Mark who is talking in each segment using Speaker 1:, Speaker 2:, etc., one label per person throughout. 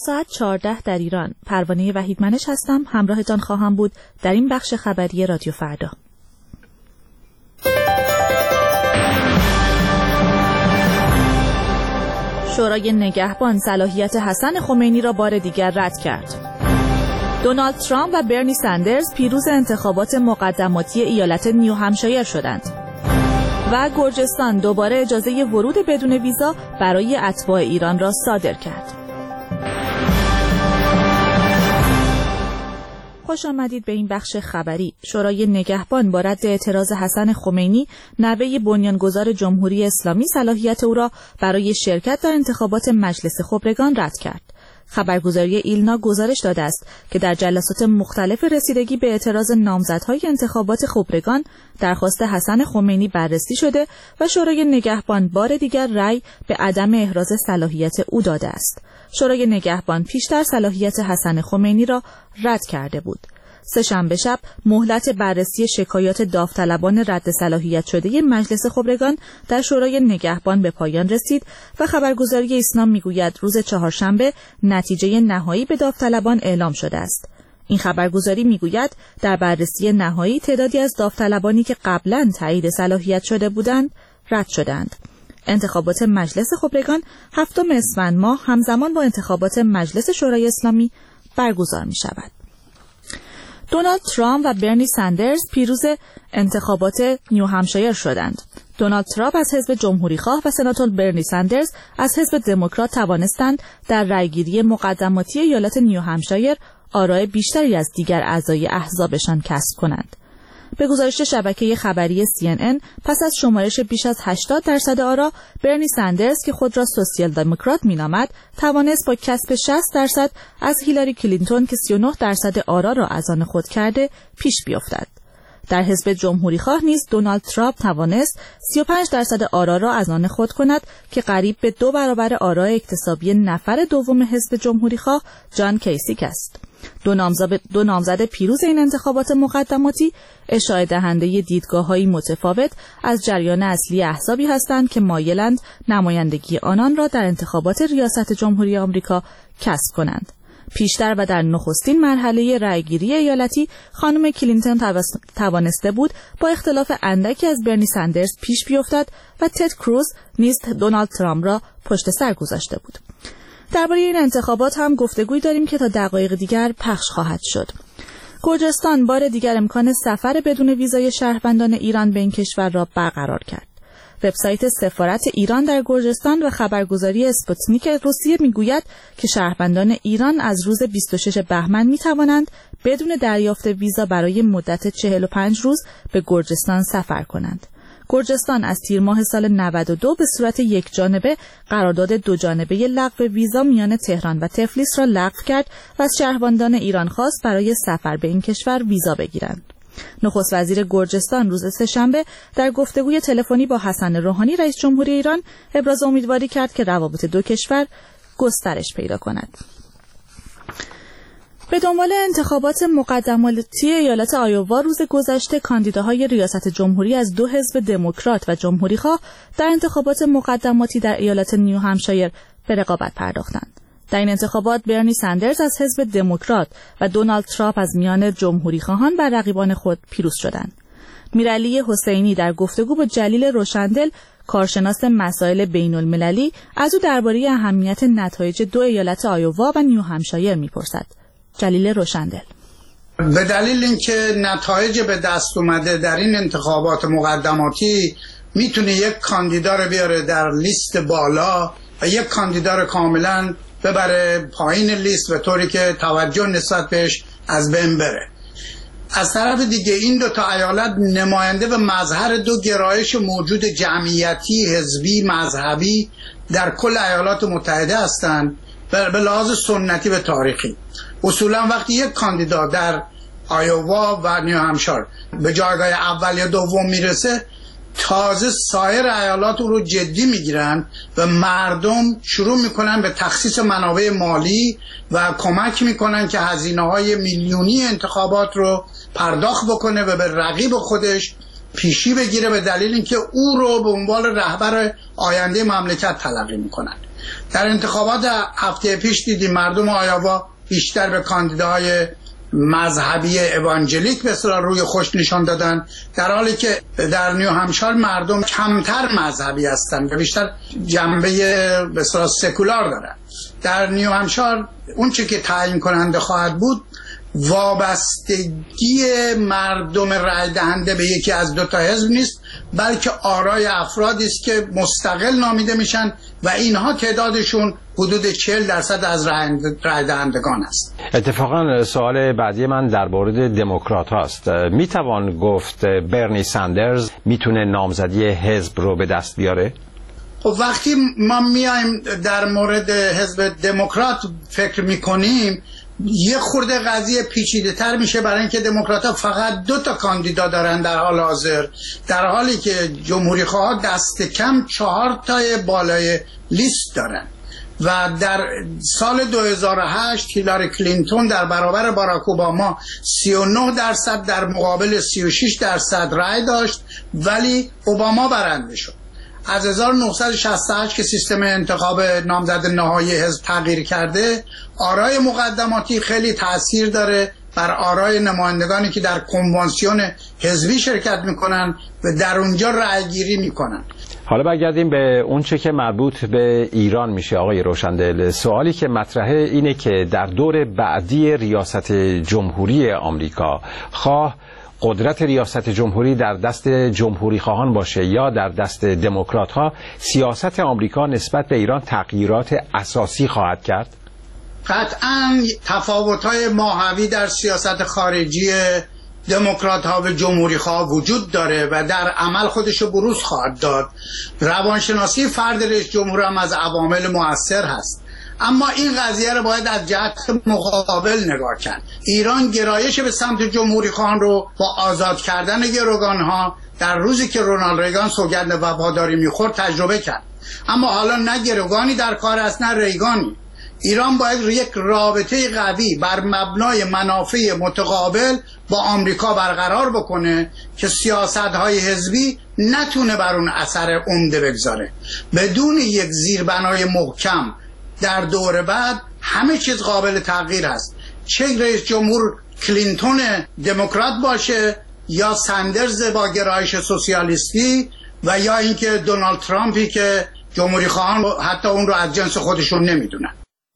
Speaker 1: ساعت 14 در ایران. پروانه وحیدمنش هستم، همراهتان خواهم بود در این بخش خبری رادیو فردا. شورای نگهبان صلاحیت حسن خمینی را بار دیگر رد کرد. دونالد ترامپ و برنی سندرز پیروز انتخابات مقدماتی ایالت نیو همشایر شدند. و گرجستان دوباره اجازه ورود بدون ویزا برای اتباع ایران را صادر کرد. خوش آمدید به این بخش خبری. شورای نگهبان با رد اعتراض حسن خمینی، نوه بنیانگذار جمهوری اسلامی، صلاحیت او را برای شرکت در انتخابات مجلس خبرگان رد کرد. خبرگزاری ایلنا گزارش داده است که در جلسات مختلف رسیدگی به اعتراض نامزدهای انتخابات خبرگان درخواست حسن خمینی بررسی شده و شورای نگهبان بار دیگر رأی به عدم احراز صلاحیت او داده است. شورای نگهبان پیشتر صلاحیت حسن خمینی را رد کرده بود. سه‌شنبه شب مهلت بررسی شکایات داوطلبان رد صلاحیت شده مجلس خبرگان در شورای نگهبان به پایان رسید و خبرگزاری ایسنا میگوید روز چهارشنبه نتیجه نهایی به داوطلبان اعلام شده است. این خبرگزاری میگوید در بررسی نهایی تعدادی از داوطلبانی که قبلا تایید صلاحیت شده بودند رد شدند. انتخابات مجلس خبرگان 7 اسفند ماه همزمان با انتخابات مجلس شورای اسلامی برگزار می شود. دونالد ترامپ و برنی سندرز پیروز انتخابات نیو همشایر شدند. دونالد ترامپ از حزب جمهوریخواه و سناتور برنی سندرز از حزب دموکرات توانستند در رأیگیری مقدماتی ایالت نیو همشایر آراء بیشتری از دیگر اعضای احزابشان کسب کنند. به گزارش شبکه خبری CNN، پس از شمارش بیش از 80% آرا، برنی سندرز که خود را سوسیال دموکرات مینامد، توانست با کسب 60% از هیلاری کلینتون که 39% آرا را از آن خود کرده پیش بیفتد. در حزب جمهوریخواه نیز دونالد ترامپ توانست 35% آرا را از آن خود کند که قریب به 2 برابر آرای اکتسابی نفر دوم حزب جمهوریخواه جان کیسیک است. دو نامزد پیروز این انتخابات مقدماتی اشاعه دهنده دیدگاه‌های متفاوت از جریان اصلی احزابی هستند که مایلند نمایندگی آنان را در انتخابات ریاست جمهوری آمریکا کسب کنند. پیشتر و در نخستین مرحله رأیگیری ایالتی خانم کلینتون توانسته بود با اختلاف اندکی از برنی سندرز پیش بیفتد و تد کروز نیز دونالد ترامپ را پشت سر گذاشته بود. درباره این انتخابات هم گفتگویی داریم که تا دقایق دیگر پخش خواهد شد. گرجستان بار دیگر امکان سفر بدون ویزای شهروندان ایران به این کشور را برقرار کرد. وبسایت سفارت ایران در گرجستان و خبرگزاری اسپوتنیک روسیه میگوید که شهروندان ایران از روز 26 بهمن میتوانند بدون دریافت ویزا برای مدت 45 روز به گرجستان سفر کنند. گرجستان از تیر ماه سال 92 به صورت یک جانبه قرارداد 2 جانبه لغو ویزا میان تهران و تفلیس را لغو کرد و از شهروندان ایران خواست برای سفر به این کشور ویزا بگیرند. نخست وزیر گرجستان روز سه‌شنبه در گفتگوی تلفنی با حسن روحانی رئیس جمهوری ایران ابراز امیدواری کرد که روابط 2 کشور گسترش پیدا کند. به دنبال انتخابات مقدماتی ایالت آیووا روز گذشته کاندیداهای ریاست جمهوری از 2 حزب دموکرات و جمهوریخواه در انتخابات مقدماتی در ایالت نیو همشایر به رقابت پرداختند. در این انتخابات برنی سندرز از حزب دموکرات و دونالد ترامپ از میان جمهوریخواهان بر رقیبان خود پیروز شدند. میرعلی حسینی در گفتگو با جلیل روشندل، کارشناس مسائل بین المللی، از او درباره اهمیت نتایج 2 ایالت آیووا و نیو همشایر میپرسد. جلیل روشندل:
Speaker 2: به دلیل اینکه نتایج به دست اومده در این انتخابات مقدماتی میتونه یک کاندیدا رو بیاره در لیست بالا و یک کاندیدا رو کاملا ببره پایین لیست، به طوری که توجه نسبت بهش از بین بره. از طرف دیگه این 2 تا ایالت نماینده و مظهر 2 گرایش موجود جمعیتی، حزبی، مذهبی در کل ایالات متحده هستند. به لحاظ سنتی به تاریخی اصولا وقتی یک کاندیدا در آیووا و نیو همشایر به جایگاه اول یا دوم میرسه، تازه سایر ایالات رو جدی میگیرن و مردم شروع میکنن به تخصیص منابع مالی و کمک میکنن که هزینه‌های میلیونی انتخابات رو پرداخت بکنه و به رقیب خودش پیشی بگیره، به دلیل اینکه او رو به عنوان رهبر آینده مملکت تلقی میکنن. در انتخابات هفته پیش دیدیم مردم آیاوا بیشتر به کاندیداهای مذهبی اوانجلیک به اصطلاح روی خوش نشان دادن، در حالی که در نیو همشایر مردم کمتر مذهبی هستند و بیشتر جنبه به اصطلاح سکولار دارن. در نیو همشایر اون چه که تعیین کننده خواهد بود وابستگی مردم رای دهنده به یکی از دو تا حزب نیست، بلکه آرای افرادی است که مستقل نامیده میشن و اینها تعدادشون حدود 40% از رای دهندگان است.
Speaker 3: اتفاقا سوال بعدی من در مورد دموکرات هاست. میتوان گفت برنی ساندرز میتونه نامزدی حزب رو به دست بیاره؟
Speaker 2: خب وقتی ما میایم در مورد حزب دموکرات فکر میکنیم یه خورده قضیه پیچیده تر میشه، برای اینکه دموکرات‌ها فقط 2 تا کاندیدا دارن در حال حاضر، در حالی که جمهوری خواها دست کم 4 تای بالای لیست دارن. و در سال 2008 هیلاری کلینتون در برابر باراک اوباما 39% در مقابل 36% رای داشت، ولی اوباما برنده شد. از 1968 که سیستم انتخاب نامزد نهایی حزب تغییر کرده، آرای مقدماتی خیلی تأثیر داره بر آرای نمایندگانی که در کنوانسیون حزبی شرکت میکنن و در اونجا رأی گیری میکنن.
Speaker 3: حالا برگردیم به اون چه که مربوط به ایران میشه. آقای روشندل، سوالی که مطرحه اینه که در دور بعدی ریاست جمهوری آمریکا، خواه قدرت ریاست جمهوری در دست جمهوری خواهان باشه یا در دست دموکرات ها، سیاست آمریکا نسبت به ایران تغییرات اساسی خواهد کرد؟
Speaker 2: قطعاً تفاوت‌های ماهوی در سیاست خارجی دموکرات ها و جمهوری خواه وجود داره و در عمل خودشو بروز خواهد داد. روانشناسی فرد رئیس جمهور هم از عوامل مؤثر هست، اما این قضیه رو باید از جهت مقابل نگاه کرد. ایران گرایش به سمت جمهوری خواهان رو با آزاد کردن گروگان‌ها در روزی که رونالد ریگان سوگند وفاداری میخورد تجربه کرد، اما حالا نه گروگانی در کار است نه ریگانی. ایران باید یک رابطه قوی بر مبنای منافع متقابل با آمریکا برقرار بکنه که سیاست‌های حزبی نتونه بر اون اثر عمده بگذاره. بدون یک زیربنای محکم در دور بعد همه چیز قابل تغییر است، چه رئیس جمهور کلینتون دموکرات باشه یا ساندرز با گرایش سوسیالیستی و یا اینکه دونالد ترامپی که جمهوری خواهان حتی اون رو از جنس خودشون نمیدونن.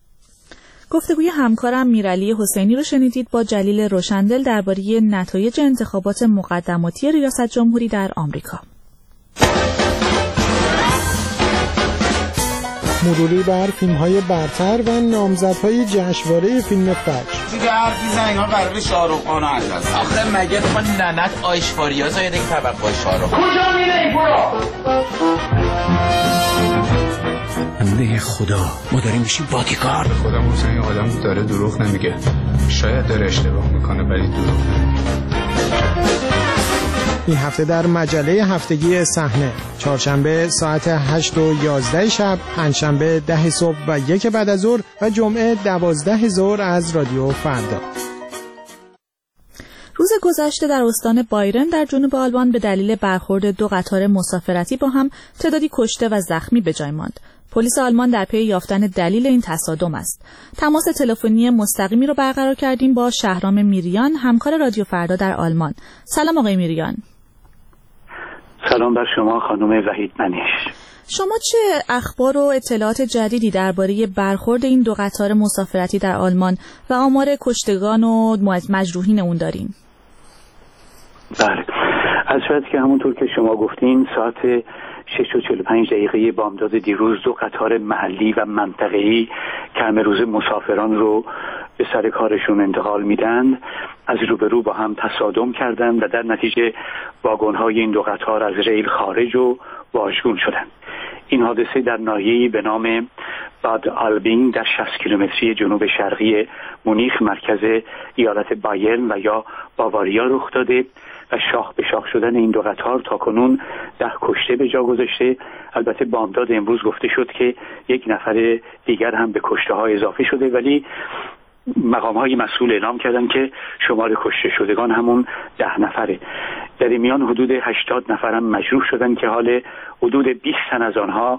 Speaker 1: گفتگوی همکارم میرعلی حسینی رو شنیدید با جلیل روشندل درباره نتایج انتخابات مقدماتی ریاست جمهوری در آمریکا.
Speaker 4: مروری بر فیلم‌های برتر و نامزدهای جشنواره فیلم فجر.
Speaker 5: دیگه حرف میزنن اینا قرار شاهرخ خان عزیز.
Speaker 6: آخه مگه تو ننت آیشواریا زاید یک طبقه شاهرخ.
Speaker 5: کجا میری برو؟
Speaker 7: بنده خدا ما داریم میشیم بادیگارد.
Speaker 8: خدا محسن این آدم داره دروغ نمیگه، شاید داره اشتباه میکنه ولی دروغ نمیگه.
Speaker 4: این هفته در مجله هفتگی صحنه، چهارشنبه ساعت 8 و 11 شب، پنجشنبه 10 صبح و 1 بعد از ظهر و جمعه 12 ظهر از رادیو فردا.
Speaker 1: روز گذشته در استان بایرن در جنوب آلمان به دلیل برخورد 2 قطار مسافرتی با هم تعدادی کشته و زخمی به جای ماند. پلیس آلمان در پی یافتن دلیل این تصادم است. تماس تلفنی مستقیمی رو برقرار کردیم با شهرام میریان، همکار رادیو فردا در آلمان. سلام آقای میریان.
Speaker 9: سلام بر شما خانم وحید منیش.
Speaker 1: شما چه اخبار و اطلاعات جدیدی درباره برخورد این 2 قطار مسافرتی در آلمان و آمار کشتگان و مجروحین اون دارین؟
Speaker 9: بله، از جهتی که همونطور که شما گفتین ساعت 6:45 بامداد دیروز 2 قطار محلی و منطقه‌ای که همه روز مسافران رو به سر کارشون انتقال میدن از روبرو با هم تصادم کردند و در نتیجه واگن‌های این 2 قطار از ریل خارج و واژگون شدند. این حادثه در ناحیه‌ای به نام باد آلبینگ در 60 کیلومتری جنوب شرقی مونیخ مرکز ایالت بایرن و یا باواریا رخ داده و شاخ به شاخ شدن این 2 قطار تاکنون 10 کشته به جا گذاشته. البته بامداد امروز گفته شد که 1 نفر دیگر هم به کشته ها اضافه شده، ولی مقام های مسئول اعلام کردن که شمار کشته شدگان همون 10 نفره. در این میان حدود 80 نفر هم مجروح شدن که حال حدود 20 تن از آنها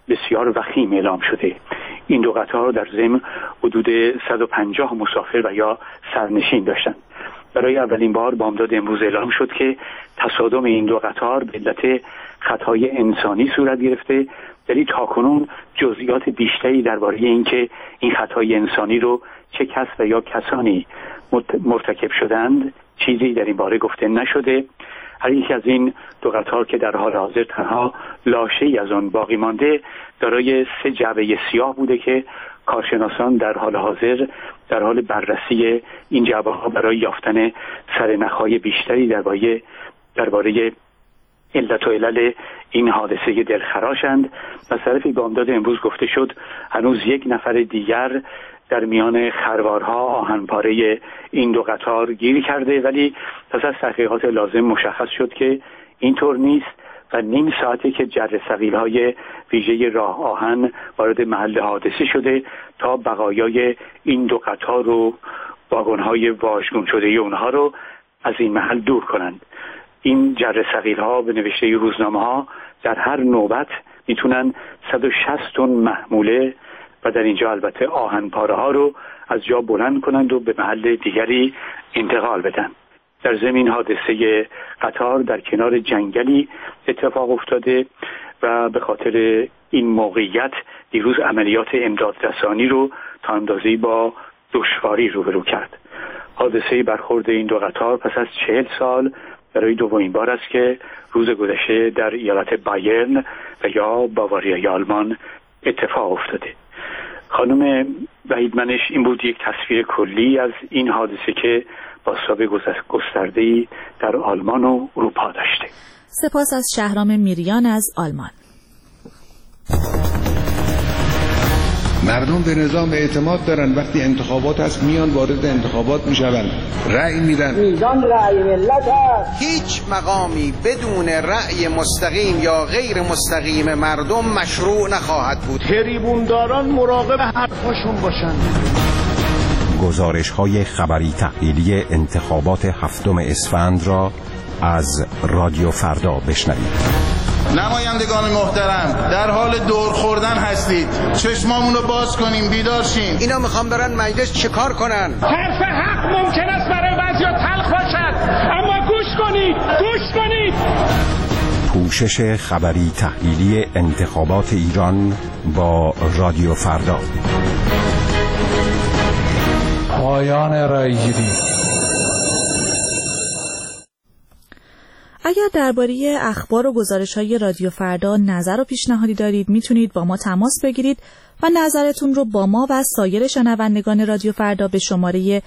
Speaker 9: بسیار وخیم اعلام شده. این دو قطار در ضمن حدود 150 مسافر و یا سرنشین داشتند. برای اولین بار بامداد امروز اعلام شد که تصادم این دو قطار به علت خطای انسانی صورت گرفته، ولی تاکنون جزئیات بیشتری درباره اینکه این خطای انسانی رو چه کس و یا کسانی مرتکب شدند چیزی در این باره گفته نشده. هر یک از این دو قطار که در حال حاضر تنها لاشه‌ای از آن باقی مانده دارای 3 جعبه سیاه بوده که کارشناسان در حال حاضر در حال بررسی این جعبه ها برای یافتن سرنخهای بیشتری درباره علت و علل این حادثه دلخراشند. از طرف بامداد امروز گفته شد هنوز 1 نفر دیگر در میان خروارها آهنپاره این دو قطار گیر کرده، ولی پس از تحقیقات لازم مشخص شد که اینطور نیست و نیم ساعته که جره ثقیل‌های ویژه راه آهن وارد محل حادثه شده تا بقایای این دو قطار و واگن‌های واژگون شده اونها رو از این محل دور کنند. این جره ثقیل‌ها به نوشته روزنامه‌ها در هر نوبت میتونن 160 تن محموله و در اینجا البته آهنپاره ها رو از جا بلند کنند و به محل دیگری انتقال بدن. در ضمن حادثه قطار در کنار جنگلی اتفاق افتاده و به خاطر این موقعیت دیروز عملیات امدادرسانی رو تا اندازه‌ای با دشواری روبرو کرد. حادثه برخورد این دو قطار پس از 40 سال برای دومین بار است که روز گذشته در ایالت بایرن و یا باواریای آلمان اتفاق افتاده. خانم وحیدمنش، این بود یک تصویر کلی از این حادثه که بازتاب گسترده‌ای در آلمان و اروپا داشته.
Speaker 1: سپاس از شهرام میریان از آلمان.
Speaker 10: مردم به نظام اعتماد دارن، وقتی انتخابات هست میان وارد انتخابات میشون، رأی میدن.
Speaker 11: میزان رأی ملت هست.
Speaker 12: هیچ مقامی بدون رأی مستقیم یا غیر مستقیم مردم مشروع نخواهد بود.
Speaker 13: تریبونداران مراقب حرفاشون باشن.
Speaker 14: گزارش‌های خبری تحلیلی انتخابات 7 اسفند را از رادیو فردا بشنوید.
Speaker 15: نمایندگان محترم، در حال دور خوردن هستید. چشمامون رو باز کنیم، بیدار شیم.
Speaker 12: اینا میخوام برن مجلس چیکار کنن؟
Speaker 13: حرف حق ممکن است برای بعضیا تلخ باشد، اما گوش کنید.
Speaker 14: پوشش خبری تحلیلی انتخابات ایران با رادیو فردا.
Speaker 16: پایان رایگیری.
Speaker 1: اگر درباره اخبار و گزارش‌های رادیو فردا نظر و پیشنهادی دارید میتونید با ما تماس بگیرید و نظرتون رو با ما و سایر شنوندگان رادیو فردا به شماره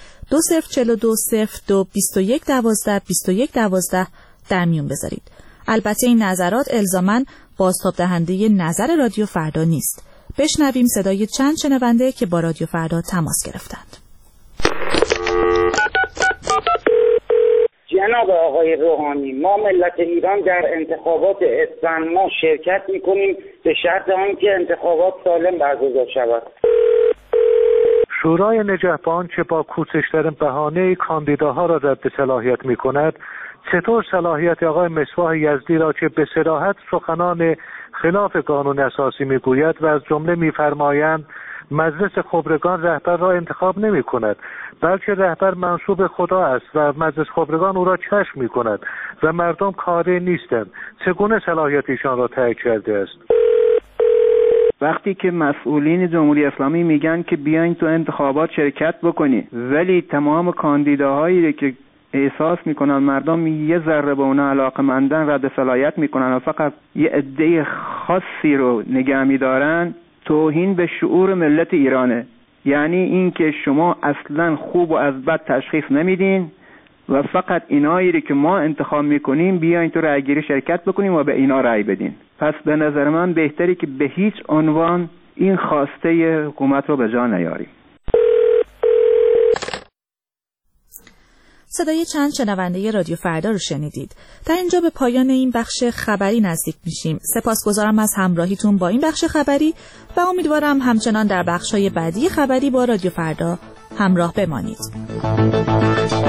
Speaker 1: 2042022112 در میون بذارید. البته این نظرات الزاماً بازتاب دهنده نظر رادیو فردا نیست. بشنویم صدای چند شنونده که با رادیو فردا تماس گرفتند.
Speaker 11: جناب آقای روحانی، ما ملت ایران در انتخابات اسفند ما شرکت میکنیم به شرط آنکه انتخابات سالم برگزار شود.
Speaker 17: شورای نگهبان که با کوچکترین بهانه کاندیداها را رد صلاحیت میکند، چطور صلاحیت آقای مصباح یزدی را که به صراحت سخنان خلاف قانون اساسی میگوید و از جمله میفرمایند مجلس خبرگان رهبر را انتخاب نمی کند، بلکه رهبر منصوب خدا است و مجلس خبرگان او را کشف می کند و مردم کاری نیستند، چگونه صلاحیت ایشان را تایید کرده است؟
Speaker 18: وقتی که مسئولین جمهوری اسلامی میگن که بیاین تو انتخابات شرکت بکنی، ولی تمام کاندیداهایی که احساس میکنن مردم یه ذره به اونا علاقه‌مندن رد صلاحیت میکنن و فقط یه عده خاصی رو نگه میدارن، توهین به شعور ملت ایرانه. یعنی این که شما اصلا خوب و از بد تشخیص نمیدین و فقط اینایی که ما انتخاب میکنیم بیاین تو رأیگیری شرکت بکنیم و به اینا رأی بدین. پس به نظر من بهتری که به هیچ عنوان این خواسته حکومت رو به جا نیاریم.
Speaker 1: صدای چند شنونده رادیو فردا رو شنیدید. در اینجا به پایان این بخش خبری نزدیک میشیم. سپاسگزارم از همراهیتون با این بخش خبری و امیدوارم همچنان در بخش‌های بعدی خبری با رادیو فردا همراه بمانید.